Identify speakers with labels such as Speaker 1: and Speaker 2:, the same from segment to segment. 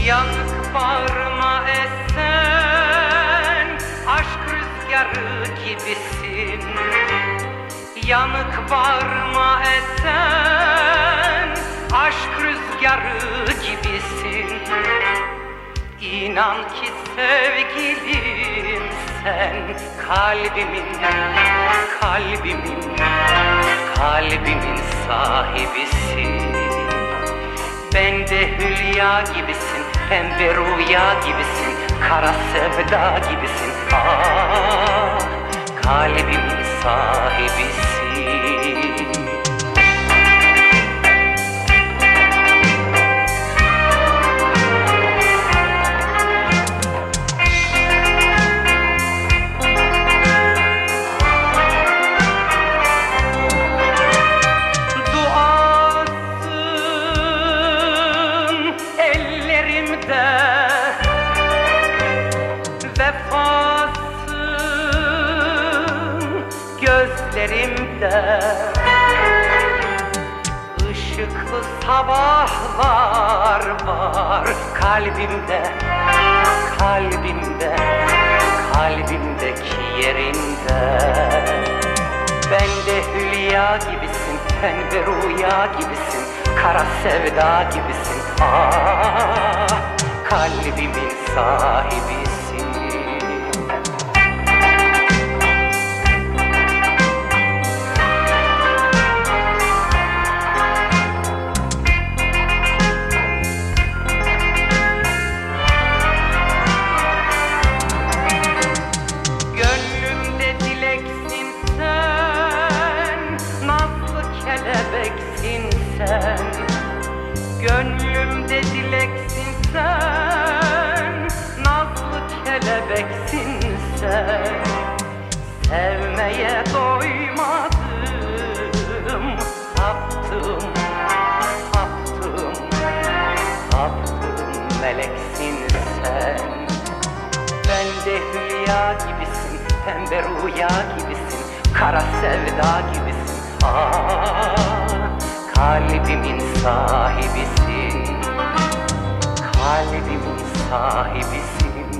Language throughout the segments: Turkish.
Speaker 1: Yanık bağrıma esen aşk rüzgarı gibisin. Yanık bağrıma esen aşk rüzgarı gibisin. İnan ki sevgilim sen kalbimin, kalbimin, kalbimin sahibisin. Ben de hülya gibisin, pembe rüya gibisin, kara sevda gibisin. Ah, kalbimin sahibisin. Vefasın gözlerimde, ışıklı sabahlar var kalbimde, kalbimde, kalbimdeki yerinde. Ben de hülya gibisin, pembe rüya gibisin, kara sevda gibisin. Ah, kalbimin sahibisin. Gönlümde dileksin sen, nazlı kelebeksin sen. Gönlümde dileksin sen, nazlı kelebeksin sen. Sevmeye doymadım, saptım, saptım, saptım, meleksin sen. Ben de hülya gibisin, pembe rüya gibisin, kara sevda gibisin. Ah, kalbimin sahibisin, kalbimin sahibisin,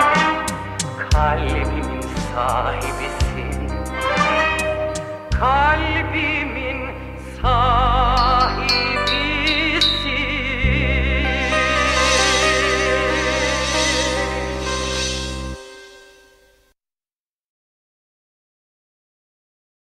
Speaker 1: kalbimin sahibisin, kalbimin sahibisin.